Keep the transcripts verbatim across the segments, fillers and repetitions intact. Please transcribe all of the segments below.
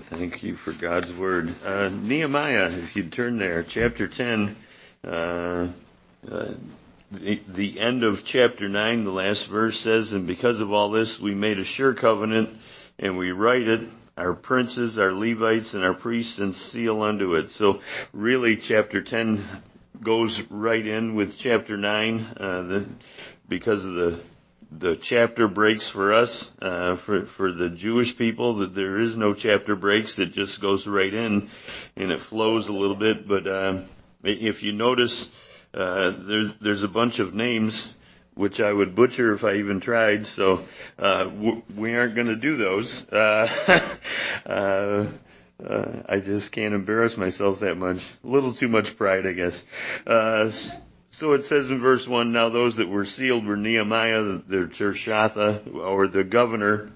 Thank you for God's word. Uh, Nehemiah, if you'd turn there, chapter ten, uh, uh, the, the end of chapter nine, the last verse says, "And because of all this, we made a sure covenant, and we write it, our princes, our Levites, and our priests, and seal unto it." So really, chapter ten goes right in with chapter nine, uh, the, because of the the chapter breaks for us, uh, for, for the Jewish people, that there is no chapter breaks. It just goes right in and it flows a little bit. But, uh, if you notice, uh, there's, there's a bunch of names which I would butcher if I even tried. So, uh, w- we aren't going to do those. Uh, uh, uh, I just can't embarrass myself that much. A little too much pride, I guess. Uh, So it says in verse one, "Now those that were sealed were Nehemiah, the Tirshatha, or the governor."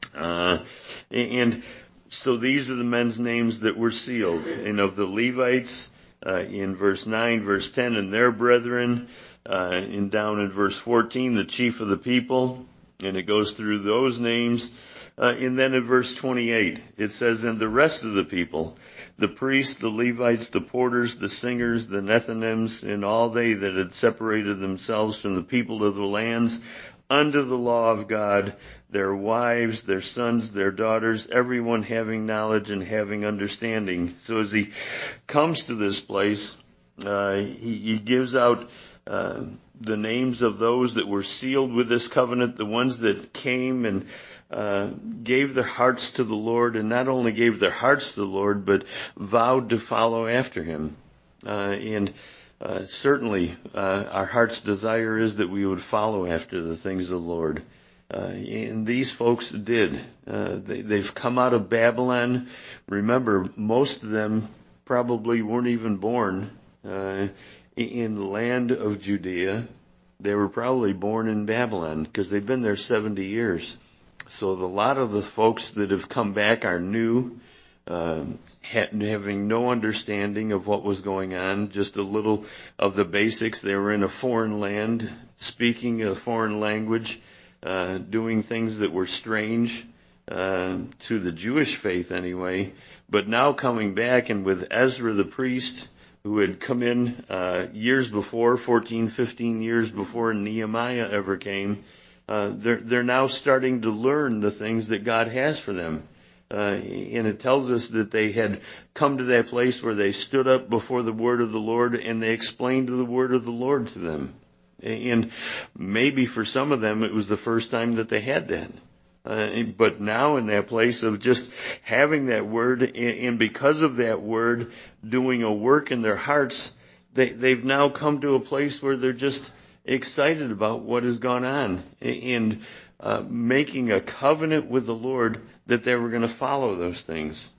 Uh, and so these are the men's names that were sealed. And of the Levites, uh, in verse nine, verse ten, "and their brethren," uh, and down in verse fourteen, "the chief of the people." And it goes through those names. Uh, and then in verse twenty-eight, it says, "And the rest of the people, the priests, the Levites, the porters, the singers, the Nethinims, and all they that had separated themselves from the people of the lands, unto the law of God, their wives, their sons, their daughters, everyone having knowledge and having understanding." So as he comes to this place, uh, he, he gives out uh, the names of those that were sealed with this covenant, the ones that came and Uh, gave their hearts to the Lord, and not only gave their hearts to the Lord, but vowed to follow after Him. Uh, and uh, certainly, uh, our heart's desire is that we would follow after the things of the Lord. Uh, and these folks did. Uh, they, they've come out of Babylon. Remember, most of them probably weren't even born uh, in the land of Judea. They were probably born in Babylon because they've been there seventy years. So a lot of the folks that have come back are new, uh, having no understanding of what was going on, just a little of the basics. They were in a foreign land, speaking a foreign language, uh, doing things that were strange uh, to the Jewish faith anyway. But now coming back, and with Ezra the priest, who had come in uh, years before, fourteen, fifteen years before Nehemiah ever came, Uh, they're, they're now starting to learn the things that God has for them. Uh, and it tells us that they had come to that place where they stood up before the word of the Lord and they explained the word of the Lord to them. And maybe for some of them it was the first time that they had that. Uh, but now in that place of just having that word, and because of that word doing a work in their hearts, they, they've now come to a place where they're just excited about what has gone on, and uh, making a covenant with the Lord that they were going to follow those things.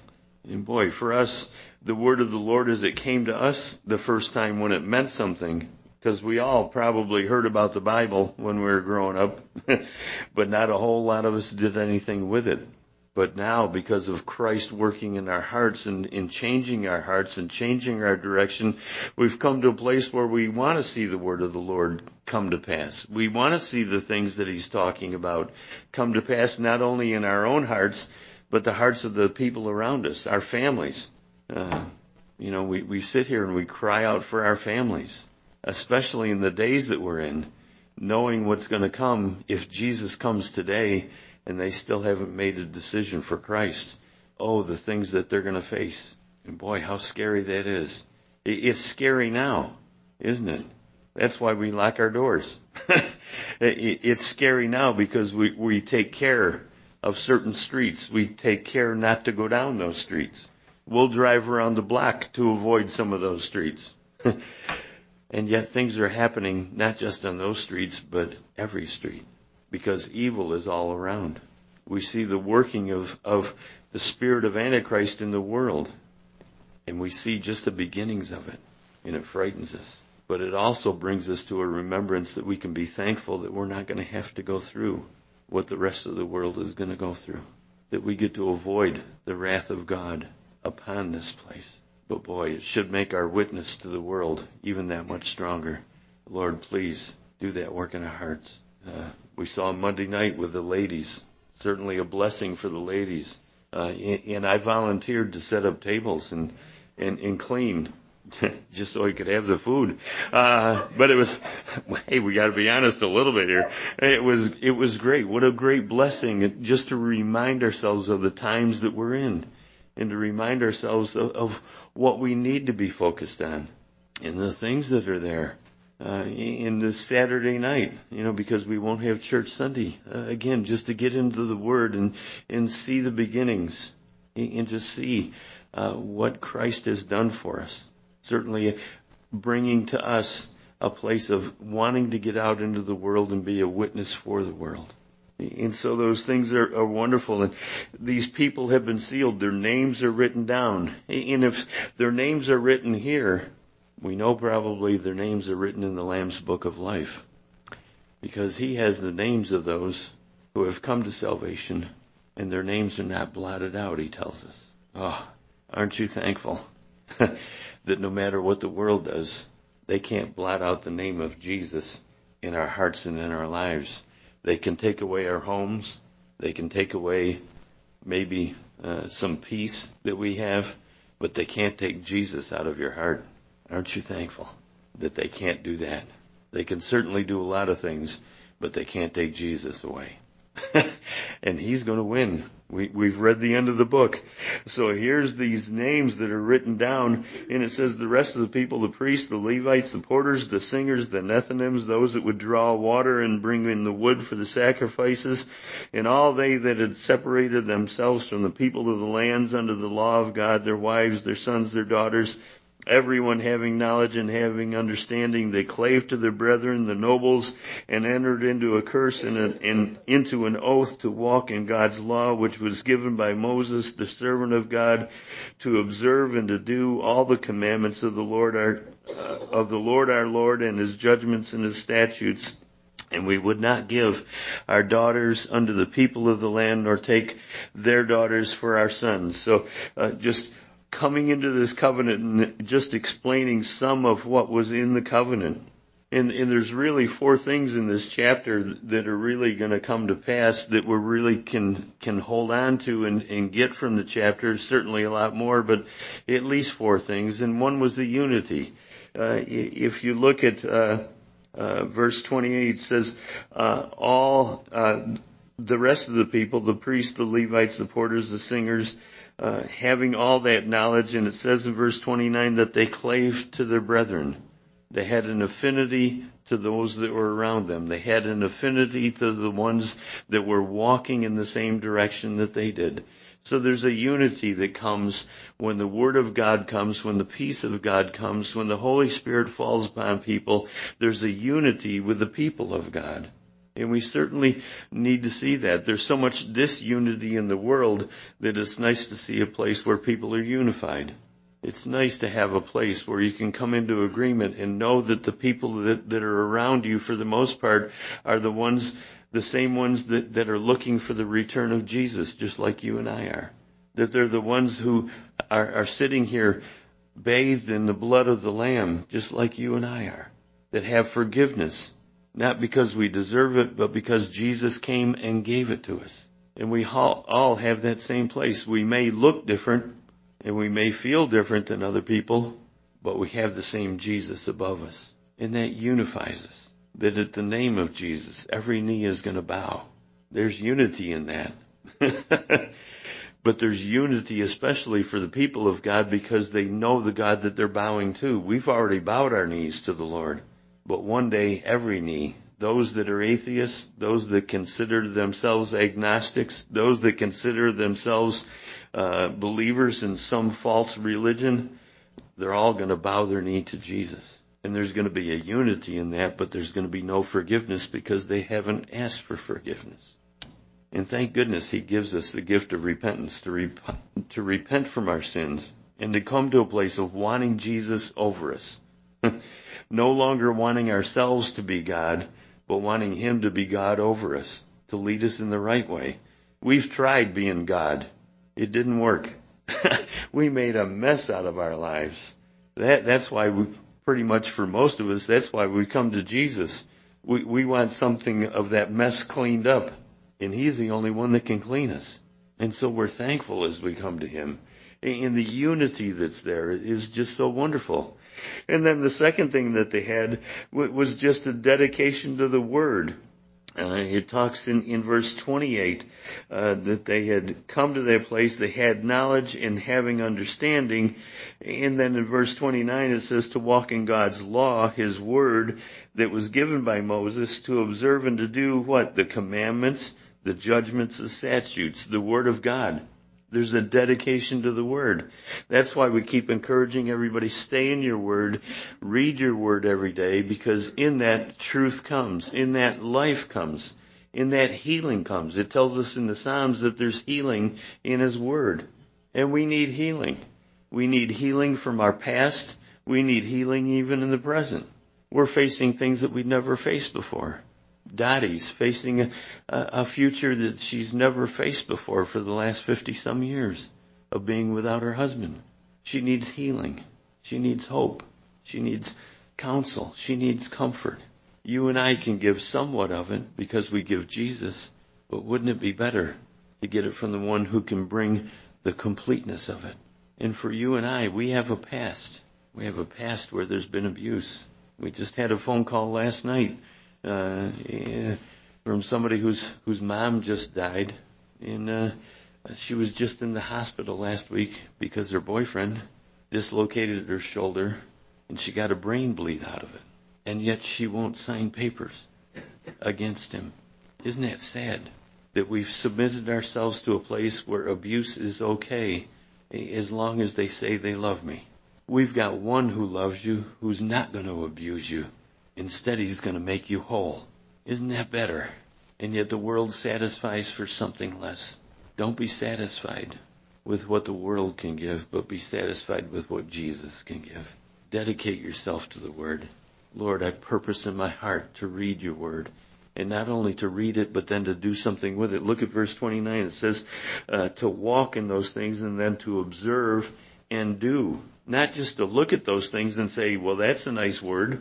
And boy, for us, the word of the Lord as it came to us the first time when it meant something, because we all probably heard about the Bible when we were growing up, but not a whole lot of us did anything with it. But now, because of Christ working in our hearts and in changing our hearts and changing our direction, we've come to a place where we want to see the word of the Lord come to pass. We want to see the things that He's talking about come to pass, not only in our own hearts, but the hearts of the people around us, our families. Uh, you know, we, we sit here and we cry out for our families, especially in the days that we're in, knowing what's going to come if Jesus comes today and they still haven't made a decision for Christ. Oh, the things that they're going to face. And boy, how scary that is. It's scary now, isn't it? That's why we lock our doors. It's scary now because we, we take care of certain streets. We take care not to go down those streets. We'll drive around the block to avoid some of those streets. And yet things are happening not just on those streets, but every street. Because evil is all around. We see the working of, of the spirit of Antichrist in the world. And we see just the beginnings of it. And it frightens us. But it also brings us to a remembrance that we can be thankful that we're not going to have to go through what the rest of the world is going to go through. That we get to avoid the wrath of God upon this place. But boy, it should make our witness to the world even that much stronger. Lord, please do that work in our hearts. Uh, we saw Monday night with the ladies. Certainly a blessing for the ladies. uh, and I volunteered to set up tables and and, and clean. Just so he could have the food. Uh, but it was, hey, we got to be honest a little bit here. It was, it was great. What a great blessing just to remind ourselves of the times that we're in and to remind ourselves of, of what we need to be focused on and the things that are there. Uh, in this Saturday night, you know, because we won't have church Sunday. Uh, again, just to get into the Word and, and see the beginnings and to see, uh, what Christ has done for us. Certainly bringing to us a place of wanting to get out into the world and be a witness for the world. And so those things are, are wonderful. And these people have been sealed. Their names are written down. And if their names are written here, we know probably their names are written in the Lamb's Book of Life. Because he has the names of those who have come to salvation. And their names are not blotted out, he tells us. Oh, aren't you thankful? That no matter what the world does, they can't blot out the name of Jesus in our hearts and in our lives. They can take away our homes. They can take away maybe uh, some peace that we have, but they can't take Jesus out of your heart. Aren't you thankful that they can't do that? They can certainly do a lot of things, but they can't take Jesus away. And he's going to win. We, we've read the end of the book. So here's these names that are written down, and it says the rest of the people, the priests, the Levites, the porters, the singers, the Nethinims, those that would draw water and bring in the wood for the sacrifices, and all they that had separated themselves from the people of the lands under the law of God, their wives, their sons, their daughters, everyone having knowledge and having understanding, they clave to their brethren, the nobles, and entered into a curse and, a, and into an oath to walk in God's law, which was given by Moses, the servant of God, to observe and to do all the commandments of the Lord our uh, of the Lord our Lord, and his judgments and his statutes. And we would not give our daughters unto the people of the land, nor take their daughters for our sons. So uh, just coming into this covenant and just explaining some of what was in the covenant. And, and there's really four things in this chapter that are really going to come to pass that we really can can hold on to and, and get from the chapter. Certainly a lot more, but at least four things. And one was the unity. Uh, if you look at uh, uh, verse twenty-eight, it says, uh, all uh, the rest of the people, the priests, the Levites, the porters, the singers, Uh, having all that knowledge, and it says in verse twenty-nine that they clave to their brethren. They had an affinity to those that were around them. They had an affinity to the ones that were walking in the same direction that they did. So there's a unity that comes when the Word of God comes, when the peace of God comes, when the Holy Spirit falls upon people. There's a unity with the people of God. And we certainly need to see that. There's so much disunity in the world that it's nice to see a place where people are unified. It's nice to have a place where you can come into agreement and know that the people that, that are around you, for the most part, are the ones, the same ones that, that are looking for the return of Jesus, just like you and I are. That they're the ones who are, are sitting here bathed in the blood of the Lamb, just like you and I are. That have forgiveness. Not because we deserve it, but because Jesus came and gave it to us. And we all have that same place. We may look different and we may feel different than other people, but we have the same Jesus above us. And that unifies us. That at the name of Jesus, every knee is going to bow. There's unity in that. But there's unity especially for the people of God because they know the God that they're bowing to. We've already bowed our knees to the Lord. But one day, every knee, those that are atheists, those that consider themselves agnostics, those that consider themselves uh, believers in some false religion, they're all going to bow their knee to Jesus. And there's going to be a unity in that, but there's going to be no forgiveness because they haven't asked for forgiveness. And thank goodness he gives us the gift of repentance, to, rep- to repent from our sins and to come to a place of wanting Jesus over us. No longer wanting ourselves to be God, but wanting him to be God over us, to lead us in the right way. We've tried being God. It didn't work. We made a mess out of our lives. That, that's why we, pretty much for most of us, that's why we come to Jesus. We, we want something of that mess cleaned up, and he's the only one that can clean us. And so we're thankful as we come to him. And the unity that's there is just so wonderful. And then the second thing that they had was just a dedication to the Word. Uh, it talks in, in verse twenty-eight uh, that they had come to that place, they had knowledge and having understanding. And then in verse twenty-nine it says to walk in God's law, his word that was given by Moses, to observe and to do what? The commandments, the judgments, the statutes, the word of God. There's a dedication to the Word. That's why we keep encouraging everybody, stay in your Word, read your Word every day, because in that truth comes, in that life comes, in that healing comes. It tells us in the Psalms that there's healing in His Word. And we need healing. We need healing from our past. We need healing even in the present. We're facing things that we've never faced before. Dottie's facing a, a future that she's never faced before for the last fifty some years of being without her husband. She needs healing. She needs hope. She needs counsel. She needs comfort. You and I can give somewhat of it because we give Jesus, but wouldn't it be better to get it from the one who can bring the completeness of it? And for you and I, we have a past. We have a past where there's been abuse. We just had a phone call last night Uh, yeah, from somebody whose whose mom just died, and uh, she was just in the hospital last week because her boyfriend dislocated her shoulder, and she got a brain bleed out of it, and yet she won't sign papers against him. Isn't that sad that we've submitted ourselves to a place where abuse is okay as long as they say they love me? We've got one who loves you, who's not going to abuse you. Instead, he's going to make you whole. Isn't that better? And yet the world satisfies for something less. Don't be satisfied with what the world can give, but be satisfied with what Jesus can give. Dedicate yourself to the Word. Lord, I purpose in my heart to read your Word. And not only to read it, but then to do something with it. Look at verse twenty-nine. It says uh, to walk in those things and then to observe and do. Not just to look at those things and say, well, that's a nice word.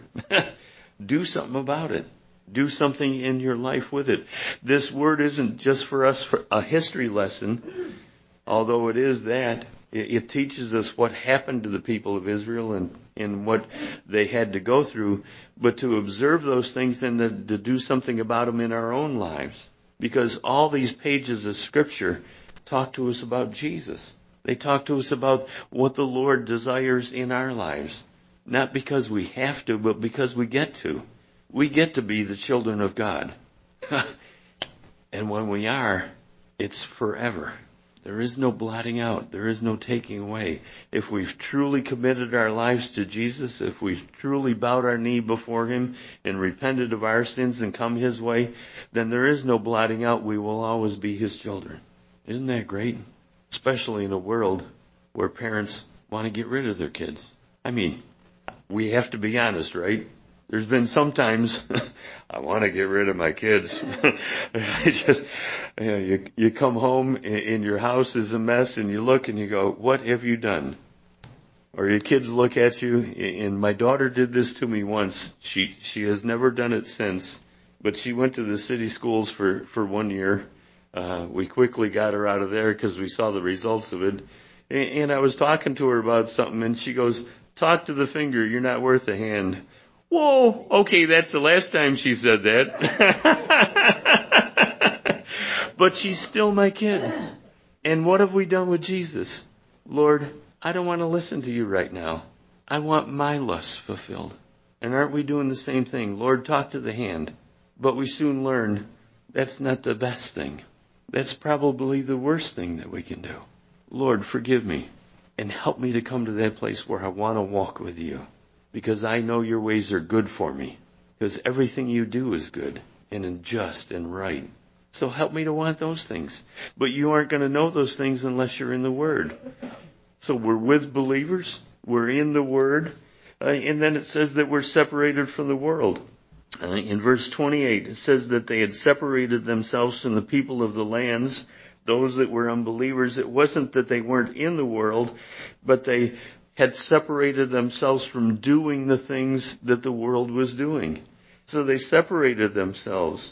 Do something about it. Do something in your life with it. This word isn't just for us for a history lesson, although it is that. It, it teaches us what happened to the people of Israel and, and what they had to go through, but to observe those things and to, to do something about them in our own lives. Because all these pages of Scripture talk to us about Jesus. They talk to us about what the Lord desires in our lives. Not because we have to, but because we get to. We get to be the children of God. And when we are, it's forever. There is no blotting out. There is no taking away. If we've truly committed our lives to Jesus, if we've truly bowed our knee before Him and repented of our sins and come His way, then there is no blotting out. We will always be His children. Isn't that great? Especially in a world where parents want to get rid of their kids. I mean, we have to be honest, right? There's been some times I want to get rid of my kids. It's just, you know, you, you come home and your house is a mess and you look and you go, what have you done? Or your kids look at you, and my daughter did this to me once. She, she has never done it since, but she went to the city schools for, for one year. Uh, we quickly got her out of there because we saw the results of it. And, and I was talking to her about something and she goes, talk to the finger, you're not worth a hand. Whoa, okay, that's the last time she said that. But she's still my kid. And what have we done with Jesus? Lord, I don't want to listen to you right now. I want my lusts fulfilled. And aren't we doing the same thing? Lord, talk to the hand. But we soon learn that's not the best thing. That's probably the worst thing that we can do. Lord, forgive me. And help me to come to that place where I want to walk with you. Because I know your ways are good for me. Because everything you do is good and just and right. So help me to want those things. But you aren't going to know those things unless you're in the Word. So we're with believers. We're in the Word. Uh, and then it says that we're separated from the world. Uh, in verse twenty-eight, it says that they had separated themselves from the people of the lands, those that were unbelievers. It wasn't that they weren't in the world, but they had separated themselves from doing the things that the world was doing. So they separated themselves.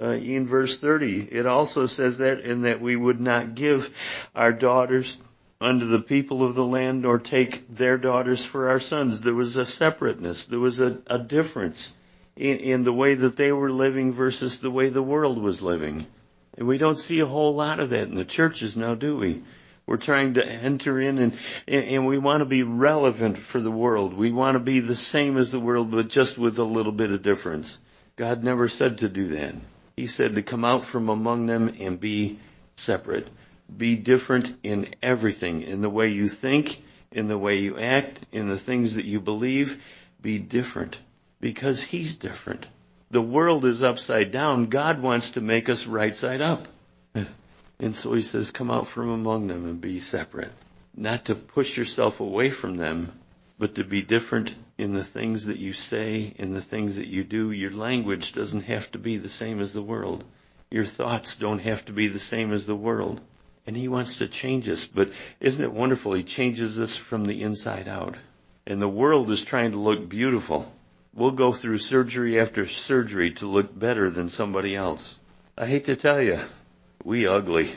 uh, in verse thirty. It also says that, in that we would not give our daughters unto the people of the land, nor take their daughters for our sons. There was a separateness. There was a, a difference in, in the way that they were living versus the way the world was living. And we don't see a whole lot of that in the churches now, do we? We're trying to enter in and, and, and we want to be relevant for the world. We want to be the same as the world, but just with a little bit of difference. God never said to do that. He said to come out from among them and be separate. Be different in everything, in the way you think, in the way you act, in the things that you believe. Be different, because He's different. The world is upside down. God wants to make us right side up. And so He says, come out from among them and be separate. Not to push yourself away from them, but to be different in the things that you say, in the things that you do. Your language doesn't have to be the same as the world. Your thoughts don't have to be the same as the world. And He wants to change us. But isn't it wonderful? He changes us from the inside out. And the world is trying to look beautiful. We'll go through surgery after surgery to look better than somebody else. I hate to tell you, we ugly.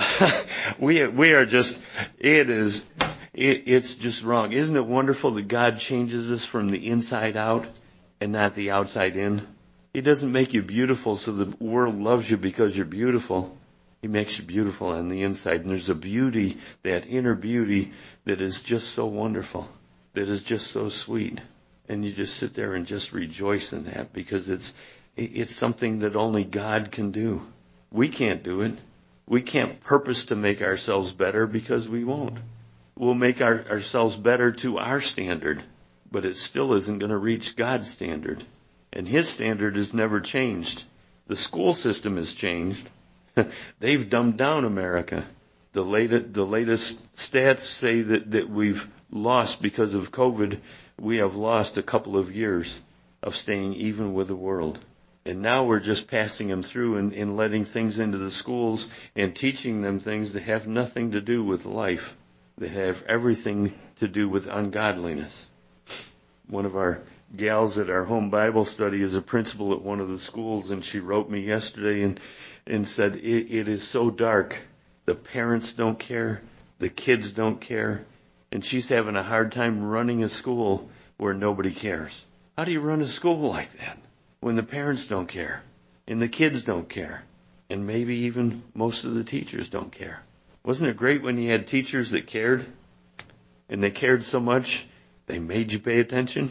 we we are just, it is, it, it's just wrong. Isn't it wonderful that God changes us from the inside out and not the outside in? He doesn't make you beautiful so the world loves you because you're beautiful. He makes you beautiful on the inside. And there's a beauty, that inner beauty, that is just so wonderful, that is just so sweet. And you just sit there and just rejoice in that, because it's it's something that only God can do. We can't do it. We can't purpose to make ourselves better, because we won't. We'll make our, ourselves better to our standard, but it still isn't going to reach God's standard. And His standard has never changed. The school system has changed. They've dumbed down America. The latest, the latest stats say that, that we've lost, because of COVID, we have lost a couple of years of staying even with the world. And now we're just passing them through and, and letting things into the schools and teaching them things that have nothing to do with life. They have everything to do with ungodliness. One of our gals at our home Bible study is a principal at one of the schools, and she wrote me yesterday and, and said, it, it is so dark. The parents don't care. The kids don't care. And she's having a hard time running a school where nobody cares. How do you run a school like that when the parents don't care and the kids don't care and maybe even most of the teachers don't care? Wasn't it great when you had teachers that cared, and they cared so much they made you pay attention?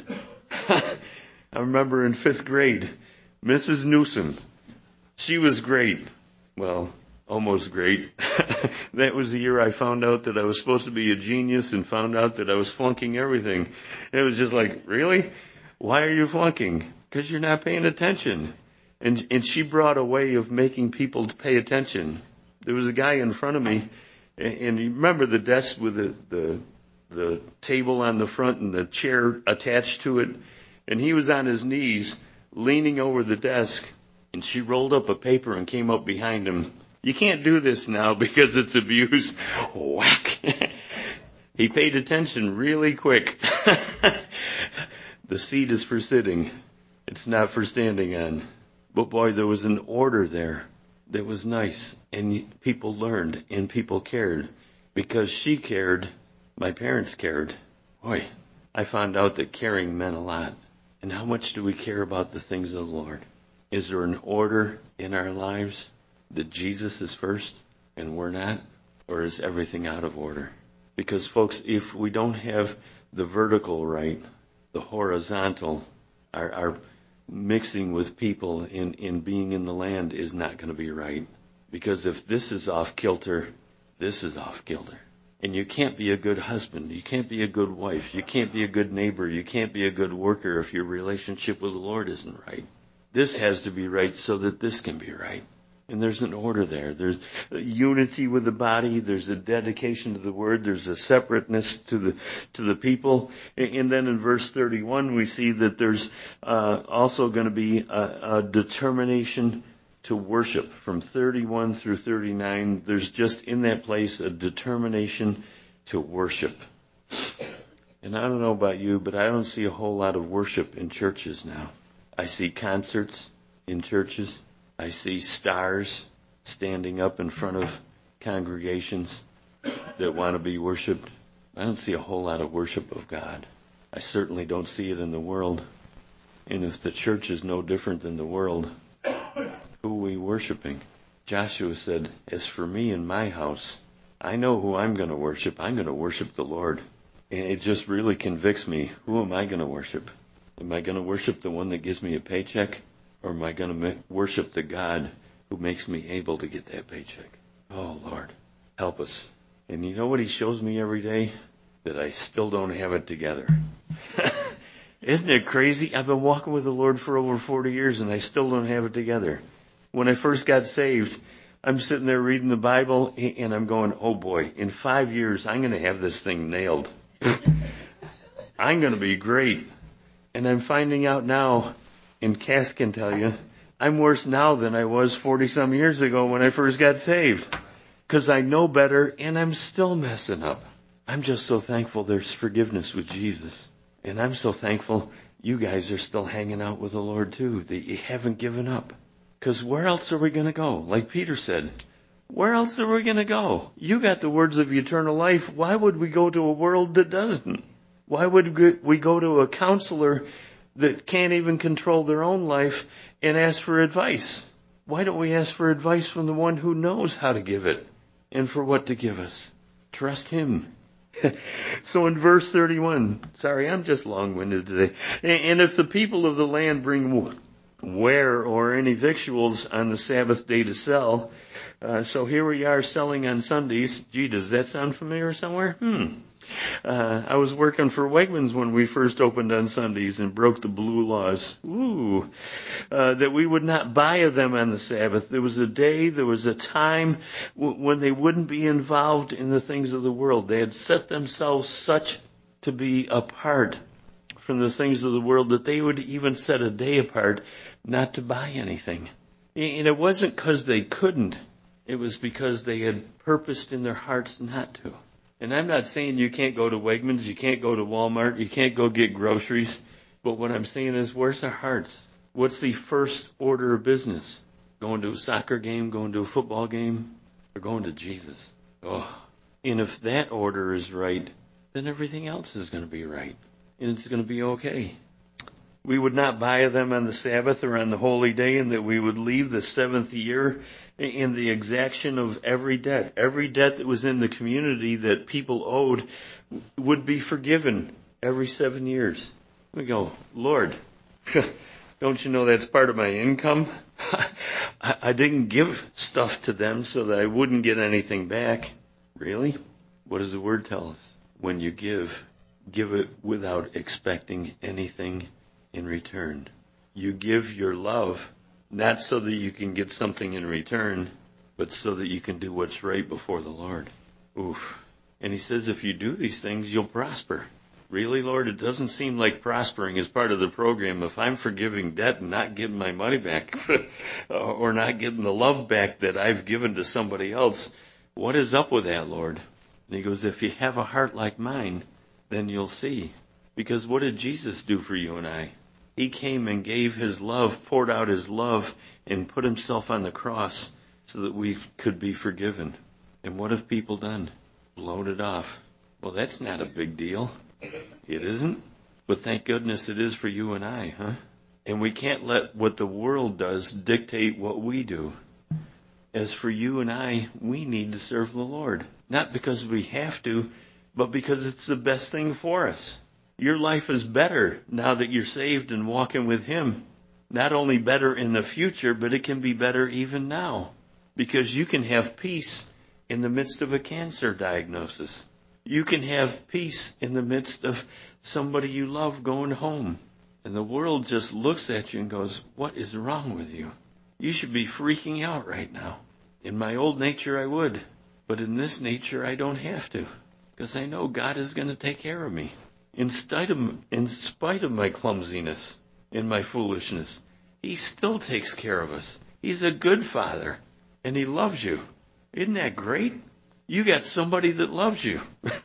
I remember in fifth grade, Missus Newsom, she was great. Well, almost great. That was the year I found out that I was supposed to be a genius and found out that I was flunking everything. It was just like, really? Why are you flunking? Because you're not paying attention. And and she brought a way of making people pay attention. There was a guy in front of me, and, and you remember the desk with the, the the table on the front and the chair attached to it? And he was on his knees, leaning over the desk, and she rolled up a paper and came up behind him. You can't do this now because it's abuse. Whack. He paid attention really quick. The seat is for sitting. It's not for standing on. But boy, there was an order there that was nice. And people learned and people cared. Because she cared, my parents cared. Boy, I found out that caring meant a lot. And how much do we care about the things of the Lord? Is there an order in our lives that Jesus is first and we're not? Or is everything out of order? Because folks, if we don't have the vertical right, the horizontal, our, our mixing with people in, in being in the land is not going to be right. Because if this is off kilter, this is off kilter. And you can't be a good husband. You can't be a good wife. You can't be a good neighbor. You can't be a good worker if your relationship with the Lord isn't right. This has to be right so that this can be right. And there's an order there. There's unity with the body. There's a dedication to the word. There's a separateness to the to the people. And then in verse thirty-one, we see that there's uh, also going to be a, a determination to worship. From thirty-one through thirty-nine, there's just in that place a determination to worship. And I don't know about you, but I don't see a whole lot of worship in churches now. I see concerts in churches. I see stars standing up in front of congregations that want to be worshiped. I don't see a whole lot of worship of God. I certainly don't see it in the world. And if the church is no different than the world, who are we worshiping? Joshua said, as for me and my house, I know who I'm going to worship. I'm going to worship the Lord. And it just really convicts me. Who am I going to worship? Am I going to worship the one that gives me a paycheck? Or am I going to worship the God who makes me able to get that paycheck? Oh, Lord, help us. And you know what he shows me every day? That I still don't have it together. Isn't it crazy? I've been walking with the Lord for over forty years and I still don't have it together. When I first got saved, I'm sitting there reading the Bible and I'm going, oh boy, in five years I'm going to have this thing nailed. I'm going to be great. And I'm finding out now, and Kath can tell you, I'm worse now than I was forty some years ago when I first got saved. Because I know better and I'm still messing up. I'm just so thankful there's forgiveness with Jesus. And I'm so thankful you guys are still hanging out with the Lord too, that you haven't given up. Because where else are we going to go? Like Peter said, where else are we going to go? You got the words of eternal life. Why would we go to a world that doesn't? Why would we go to a counselor that can't even control their own life and ask for advice? Why don't we ask for advice from the one who knows how to give it and for what to give us? Trust him. So in verse thirty-one, sorry, I'm just long-winded today. And if the people of the land bring ware or any victuals on the Sabbath day to sell, uh, so here we are selling on Sundays. Gee, does that sound familiar somewhere? Hmm. Uh, I was working for Wegmans when we first opened on Sundays and broke the blue laws. Ooh. Uh, that we would not buy of them on the Sabbath. There was a day, there was a time w- when they wouldn't be involved in the things of the world. They had set themselves such to be apart from the things of the world that they would even set a day apart not to buy anything. And it wasn't because they couldn't. It was because they had purposed in their hearts not to. And I'm not saying you can't go to Wegmans, you can't go to Walmart, you can't go get groceries. But what I'm saying is, where's our hearts? What's the first order of business? Going to a soccer game, going to a football game, or going to Jesus? Oh. And if that order is right, then everything else is going to be right. And it's going to be okay. We would not buy of them on the Sabbath or on the holy day, and that we would leave the seventh year in the exaction of every debt. Every debt that was in the community that people owed would be forgiven every seven years. We go, Lord, don't you know that's part of my income? I, I didn't give stuff to them so that I wouldn't get anything back. Really? What does the word tell us? When you give, give it without expecting anything in return. You give your love not so that you can get something in return, but so that you can do what's right before the Lord. Oof. And he says if you do these things, you'll prosper. Really, Lord? It doesn't seem like prospering is part of the program. If I'm forgiving debt and not getting my money back, or not getting the love back that I've given to somebody else, what is up with that, Lord? And he goes, if you have a heart like mine, then you'll see. Because what did Jesus do for you and I? He came and gave his love, poured out his love, and put himself on the cross so that we could be forgiven. And what have people done? Blown it off. Well, that's not a big deal. It isn't. But thank goodness it is for you and I, huh? And we can't let what the world does dictate what we do. As for you and I, we need to serve the Lord. Not because we have to, but because it's the best thing for us. Your life is better now that you're saved and walking with him. Not only better in the future, but it can be better even now. Because you can have peace in the midst of a cancer diagnosis. You can have peace in the midst of somebody you love going home. And the world just looks at you and goes, what is wrong with you? You should be freaking out right now. In my old nature, I would. But in this nature, I don't have to. Because I know God is going to take care of me. In spite of, in spite of my clumsiness and my foolishness, he still takes care of us. He's a good father, and he loves you. Isn't that great? You got somebody that loves you.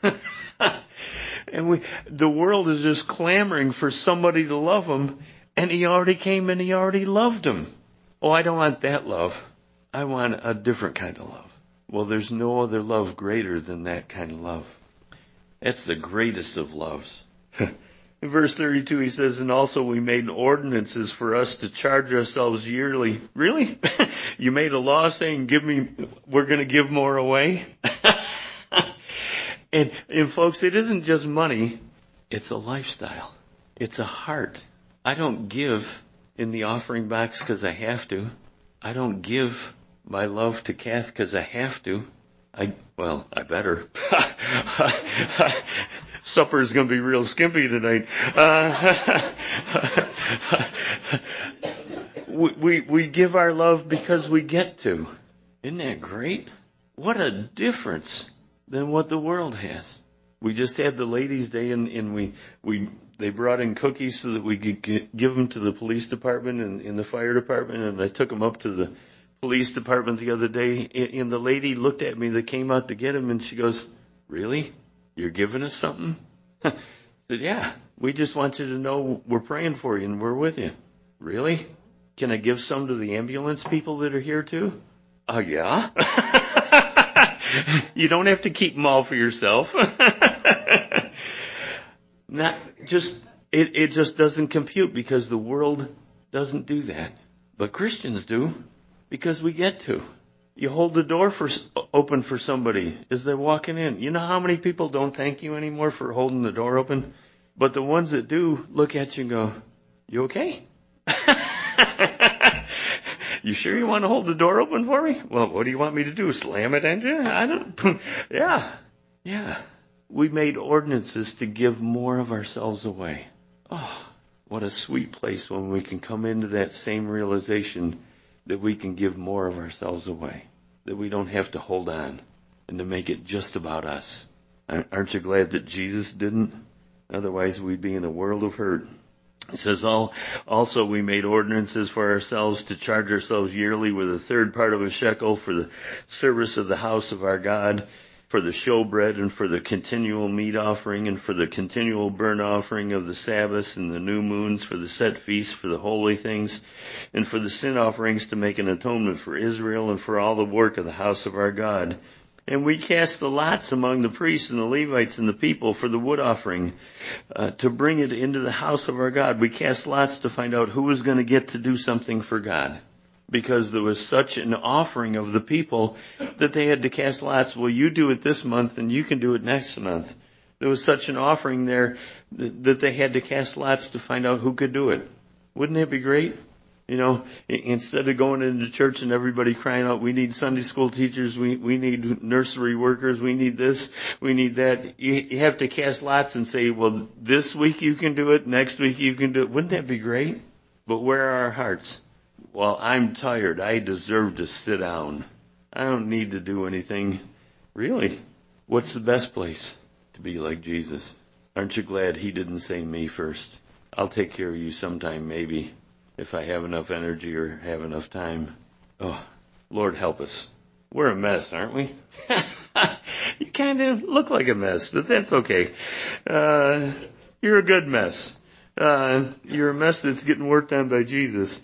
And we, the world is just clamoring for somebody to love them, and he already came and he already loved them. Oh, I don't want that love. I want a different kind of love. Well, there's no other love greater than that kind of love. That's the greatest of loves. In verse thirty-two, he says, and also we made ordinances for us to charge ourselves yearly. Really? You made a law saying, give me, we're going to give more away? and, and folks, it isn't just money. It's a lifestyle. It's a heart. I don't give in the offering box because I have to. I don't give my love to Kath because I have to. I, well, I better. Supper's going to be real skimpy tonight. Uh, we, we, we give our love because we get to. Isn't that great? What a difference than what the world has. We just had the ladies' day and, and we, we, they brought in cookies so that we could get, give them to the police department and, and the fire department, and I took them up to the police department the other day, and the lady looked at me that came out to get him, and she goes, really? You're giving us something? I said, yeah, we just want you to know we're praying for you and we're with you. Really? Can I give some to the ambulance people that are here too? Oh, uh, yeah? You don't have to keep them all for yourself. Not just, it, it just doesn't compute because the world doesn't do that. But Christians do. Because we get to. You hold the door for open for somebody as they're walking in. You know how many people don't thank you anymore for holding the door open? But the ones that do look at you and go, you okay? You sure you want to hold the door open for me? Well, what do you want me to do? Slam it at you? I don't. Yeah. Yeah. We made ordinances to give more of ourselves away. Oh, what a sweet place when we can come into that same realization that we can give more of ourselves away, that we don't have to hold on and to make it just about us. Aren't you glad that Jesus didn't? Otherwise, we'd be in a world of hurt. It says, all, also we made ordinances for ourselves to charge ourselves yearly with a third part of a shekel for the service of the house of our God, for the showbread and for the continual meat offering and for the continual burnt offering of the Sabbaths and the new moons, for the set feasts, for the holy things, and for the sin offerings to make an atonement for Israel and for all the work of the house of our God. And we cast the lots among the priests and the Levites and the people for the wood offering, uh, to bring it into the house of our God. We cast lots to find out who was going to get to do something for God. Because there was such an offering of the people that they had to cast lots. Well, you do it this month and you can do it next month. There was such an offering there that they had to cast lots to find out who could do it. Wouldn't that be great? You know, instead of going into church and everybody crying out, we need Sunday school teachers, we, we need nursery workers, we need this, we need that. You, you have to cast lots and say, well, this week you can do it, next week you can do it. Wouldn't that be great? But where are our hearts? Well, I'm tired. I deserve to sit down. I don't need to do anything. Really? What's the best place? To be like Jesus. Aren't you glad he didn't say me first? I'll take care of you sometime, maybe, if I have enough energy or have enough time. Oh, Lord help us. We're a mess, aren't we? You kind of look like a mess, but that's okay. Uh, you're a good mess. Uh, you're a mess that's getting worked on by Jesus.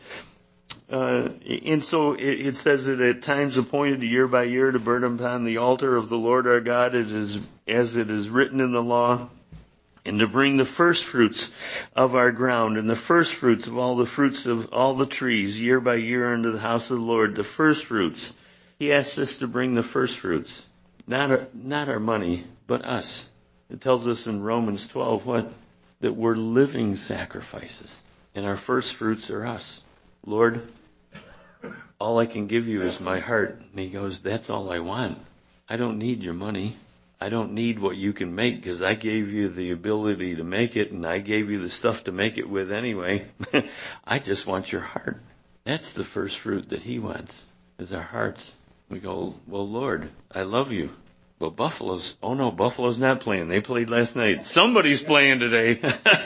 Uh, and so it, it says that at times appointed year by year to burn upon the altar of the Lord our God, it is as it is written in the law, and to bring the first fruits of our ground and the first fruits of all the fruits of all the trees year by year unto the house of the Lord, the first fruits. He asks us to bring the first fruits, not our, not our money, but us. It tells us in Romans twelve what? That we're living sacrifices, and our first fruits are us. Lord, all I can give you is my heart. And he goes, that's all I want. I don't need your money. I don't need what you can make because I gave you the ability to make it and I gave you the stuff to make it with anyway. I just want your heart. That's the first fruit that he wants, is our hearts. We go, well, Lord, I love you. Well, Buffalo's, oh no, Buffalo's not playing. They played last night. Somebody's playing today.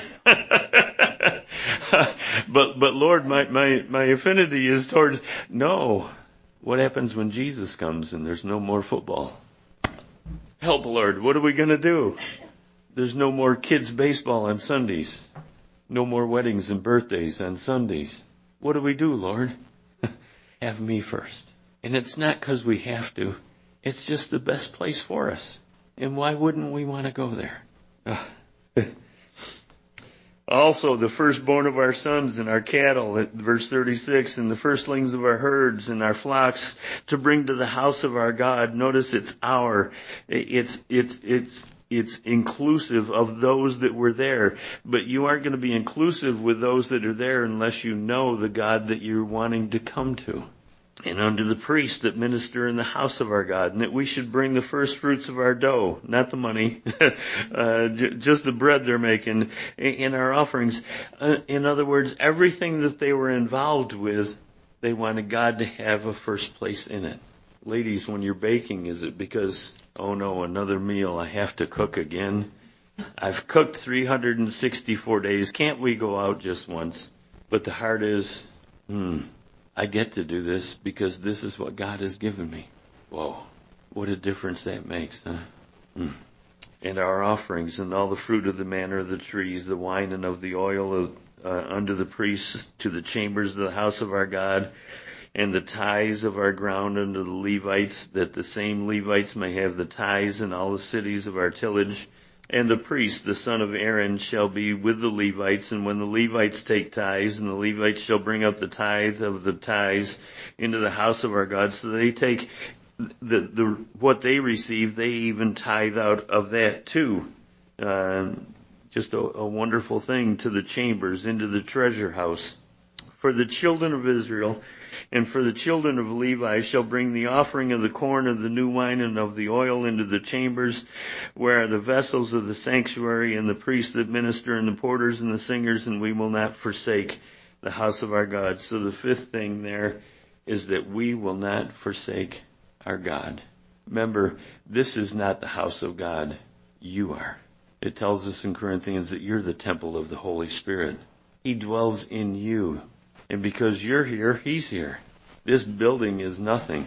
But, but Lord, my, my, my affinity is towards, no. What happens when Jesus comes and there's no more football? Help, Lord, what are we going to do? There's no more kids baseball on Sundays. No more weddings and birthdays on Sundays. What do we do, Lord? have me first. And it's not because we have to. It's just the best place for us. And why wouldn't we want to go there? Uh. Also, the firstborn of our sons and our cattle, at verse thirty-six, and the firstlings of our herds and our flocks to bring to the house of our God. Notice it's our, it's, it's, it's, it's inclusive of those that were there. But you aren't going to be inclusive with those that are there unless you know the God that you're wanting to come to. And unto the priests that minister in the house of our God, and that we should bring the first fruits of our dough, not the money, uh, j- just the bread they're making in our offerings. Uh, in other words, everything that they were involved with, they wanted God to have a first place in it. Ladies, when you're baking, is it because, oh no, another meal, I have to cook again? I've cooked three hundred sixty-four days. Can't we go out just once? But the heart is, hmm, I get to do this because this is what God has given me. Whoa, what a difference that makes, huh? Mm. And our offerings and all the fruit of the manner of the trees, the wine and of the oil of, uh, unto the priests to the chambers of the house of our God, and the tithes of our ground unto the Levites, that the same Levites may have the tithes in all the cities of our tillage. And the priest, the son of Aaron, shall be with the Levites, and when the Levites take tithes, and the Levites shall bring up the tithe of the tithes into the house of our God. So they take the, the what they receive, they even tithe out of that too. Uh, just a, a wonderful thing, to the chambers, into the treasure house. For the children of Israel and for the children of Levi shall bring the offering of the corn, of the new wine, and of the oil into the chambers, where are the vessels of the sanctuary, and the priests that minister, and the porters and the singers, and we will not forsake the house of our God. So the fifth thing there is that we will not forsake our God. Remember, this is not the house of God. You are. It tells us in Corinthians that you're the temple of the Holy Spirit. He dwells in you. And because you're here, He's here. This building is nothing.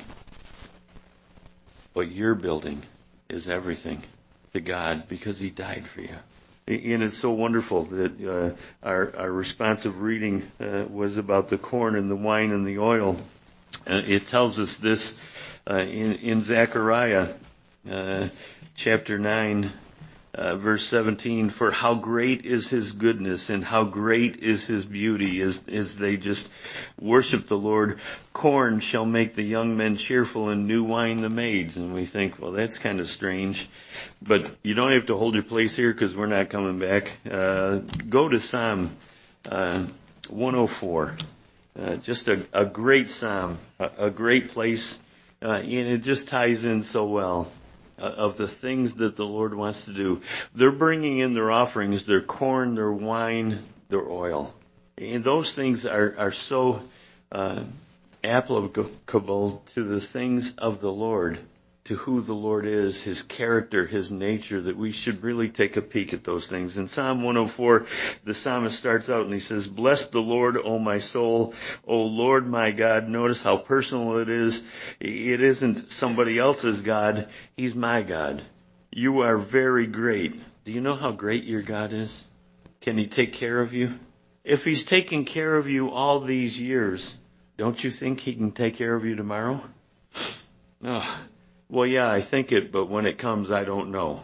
But your building is everything to God because He died for you. And it's so wonderful that uh, our, our responsive reading uh, was about the corn and the wine and the oil. Uh, it tells us this uh, in, in Zechariah uh, chapter nine. Uh, verse seventeen, for how great is His goodness and how great is His beauty, as, as they just worship the Lord. Corn shall make the young men cheerful, and new wine the maids. And we think, well, that's kind of strange. But you don't have to hold your place here because we're not coming back. Uh, go to Psalm uh, one oh four. Uh, just a, a great psalm, a, a great place, uh, and it just ties in so well. Uh, of the things that the Lord wants to do. They're bringing in their offerings, their corn, their wine, their oil. And those things are, are so uh, applicable to the things of the Lord, to who the Lord is, His character, His nature, that we should really take a peek at those things. In Psalm one oh four, the psalmist starts out and he says, bless the Lord, O my soul, O Lord my God. Notice how personal it is. It isn't somebody else's God. He's my God. You are very great. Do you know how great your God is? Can He take care of you? If He's taken care of you all these years, don't you think He can take care of you tomorrow? Oh. Well, yeah, I think it, but when it comes, I don't know.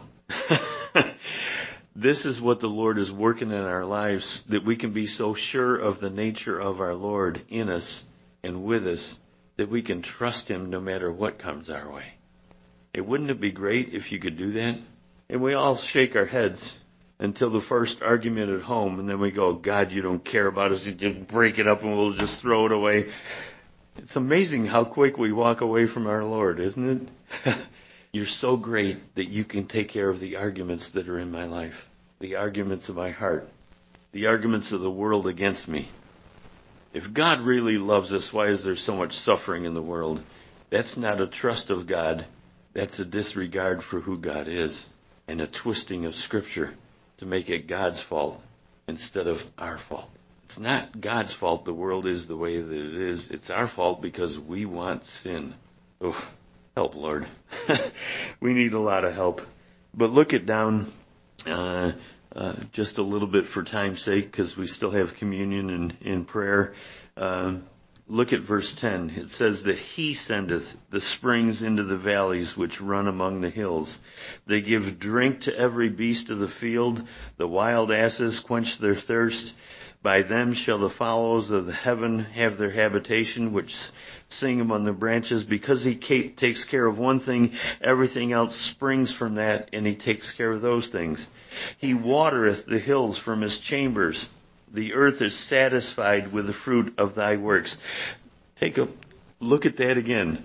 This is what the Lord is working in our lives, that we can be so sure of the nature of our Lord in us and with us, that we can trust Him no matter what comes our way. It wouldn't it be great if you could do that? And we all shake our heads until the first argument at home, and then we go, God, you don't care about us. You just break it up and we'll just throw it away. It's amazing how quick we walk away from our Lord, isn't it? You're so great that you can take care of the arguments that are in my life, the arguments of my heart, the arguments of the world against me. If God really loves us, why is there so much suffering in the world? That's not a trust of God. That's a disregard for who God is and a twisting of Scripture to make it God's fault instead of our fault. It's not God's fault the world is the way that it is. It's our fault because we want sin. Oh, help, Lord. We need a lot of help. But look it down uh, uh, just a little bit for time's sake, because we still have communion and, and prayer. Uh, look at verse ten. It says that he sendeth the springs into the valleys which run among the hills. They give drink to every beast of the field. The wild asses quench their thirst. By them shall the fowls of the heaven have their habitation, which sing among the branches. Because he takes care of one thing, everything else springs from that, and he takes care of those things. He watereth the hills from his chambers. The earth is satisfied with the fruit of thy works. Take a look at that again.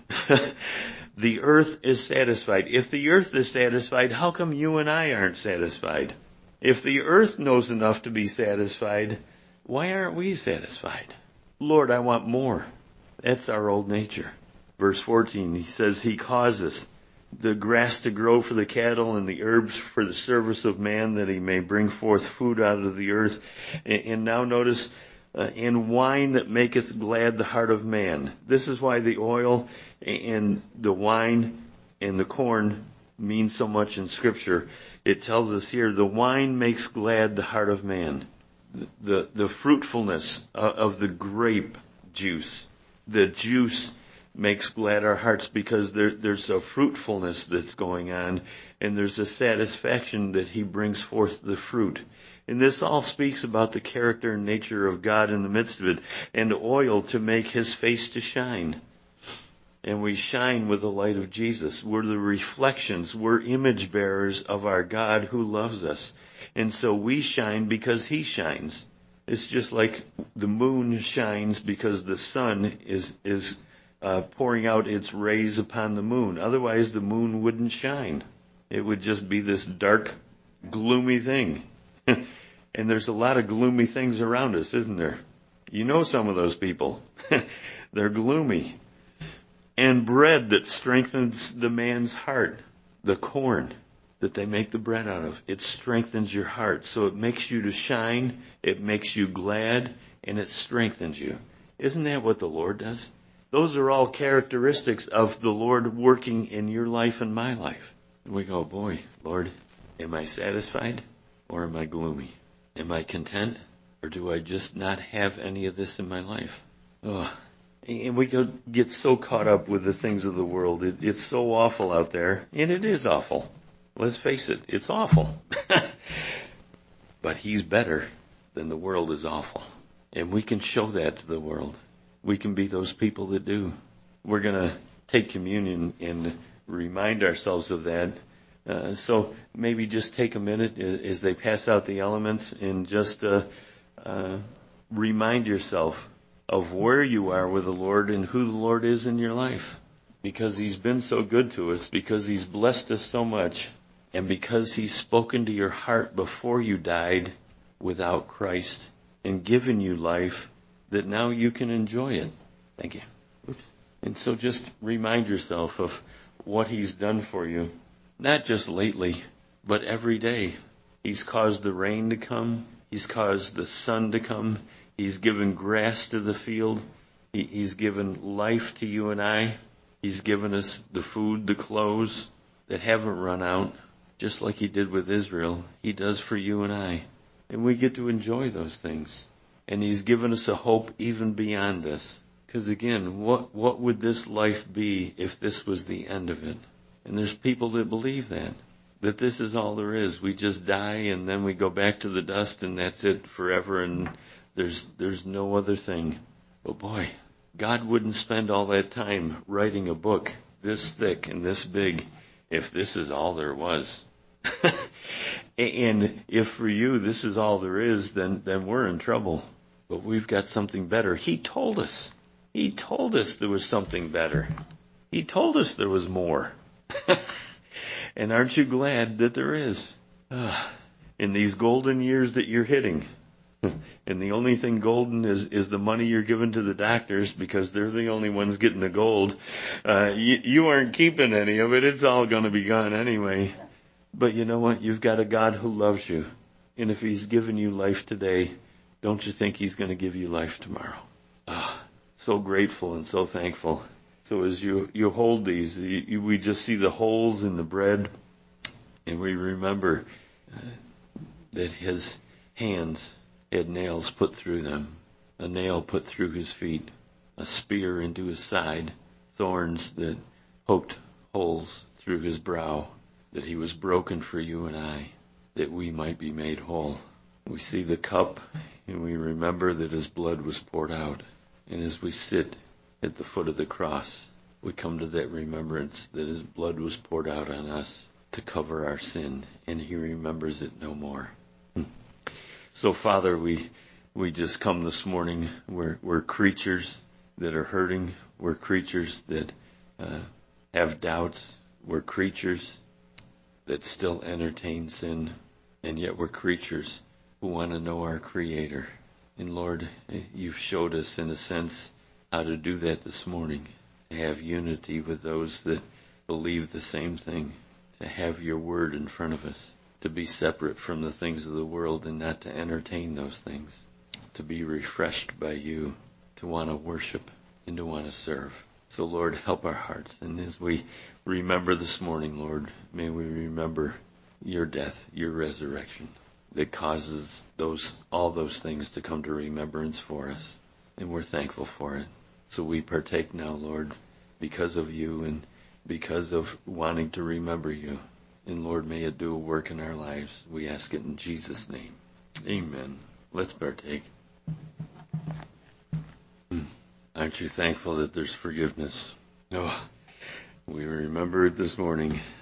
The earth is satisfied. If the earth is satisfied, how come you and I aren't satisfied? If the earth knows enough to be satisfied, why aren't we satisfied? Lord, I want more. That's our old nature. Verse fourteen, he says, he causes the grass to grow for the cattle and the herbs for the service of man, that he may bring forth food out of the earth. And, and now notice, uh, and wine that maketh glad the heart of man. This is why the oil and the wine and the corn mean so much in Scripture. It tells us here, the wine makes glad the heart of man. The, the, the fruitfulness of the grape juice, the juice makes glad our hearts, because there, there's a fruitfulness that's going on, and there's a satisfaction that he brings forth the fruit. And this all speaks about the character and nature of God in the midst of it, and oil to make his face to shine. And we shine with the light of Jesus. We're the reflections, we're image bearers of our God who loves us. And so we shine because he shines. It's just like the moon shines because the sun is, is uh, pouring out its rays upon the moon. Otherwise the moon wouldn't shine. It would just be this dark, gloomy thing. And there's a lot of gloomy things around us, isn't there? You know some of those people. They're gloomy. And bread that strengthens the man's heart. The corn that they make the bread out of. It strengthens your heart. So it makes you to shine, it makes you glad, and it strengthens you. Isn't that what the Lord does? Those are all characteristics of the Lord working in your life and my life. And we go, boy, Lord, am I satisfied or am I gloomy? Am I content or do I just not have any of this in my life? Oh. And we go get so caught up with the things of the world. It, it's so awful out there, and it is awful. Let's face it, it's awful. But he's better than the world is awful. And we can show that to the world. We can be those people that do. We're going to take communion and remind ourselves of that. Uh, so maybe just take a minute as they pass out the elements and just uh, uh, remind yourself of where you are with the Lord and who the Lord is in your life. Because he's been so good to us, because he's blessed us so much, and because he's spoken to your heart before you died without Christ and given you life, that now you can enjoy it. Thank you. Oops. And so just remind yourself of what he's done for you, not just lately, but every day. He's caused the rain to come. He's caused the sun to come. He's given grass to the field. He, he's given life to you and I. He's given us the food, the clothes that haven't run out, just like he did with Israel. He does for you and I. And we get to enjoy those things. And he's given us a hope even beyond this. Because again, what, what would this life be if this was the end of it? And there's people that believe that. That this is all there is. We just die and then we go back to the dust and that's it forever, and there's there's no other thing. But boy, God wouldn't spend all that time writing a book this thick and this big if this is all there was. And if for you this is all there is, then, then we're in trouble. But we've got something better. He told us. He told us there was something better. He told us there was more. And aren't you glad that there is? Ah, in these golden years that you're hitting. And the only thing golden is, is the money you're giving to the doctors, because they're the only ones getting the gold. Uh, you, you aren't keeping any of it. It's all going to be gone anyway. But you know what? You've got a God who loves you. And if he's given you life today, don't you think he's going to give you life tomorrow? Ah, so grateful and so thankful. So as you, you hold these, you, you, we just see the holes in the bread, and we remember uh, that his hands had nails put through them, a nail put through his feet. a spear into his side, thorns that poked holes through his brow, that he was broken for you and I, that we might be made whole. We see the cup and we remember that his blood was poured out. And as we sit at the foot of the cross, we come to that remembrance that his blood was poured out on us to cover our sin, and he remembers it no more. So, Father, we we just come this morning. We're, we're creatures that are hurting. We're creatures that uh, have doubts. We're creatures that still entertain sin, and yet we're creatures who want to know our Creator. And Lord, you've showed us, in a sense, how to do that this morning, to have unity with those that believe the same thing, to have your word in front of us, to be separate from the things of the world and not to entertain those things, to be refreshed by you, to want to worship and to want to serve. So, Lord, help our hearts. And as we remember this morning, Lord, may we remember your death, your resurrection, that causes those all those things to come to remembrance for us. And we're thankful for it. So we partake now, Lord, because of you and because of wanting to remember you. And Lord, may it do a work in our lives. We ask it in Jesus' name. Amen. Let's partake. Aren't you thankful that there's forgiveness? Oh, we remember it this morning.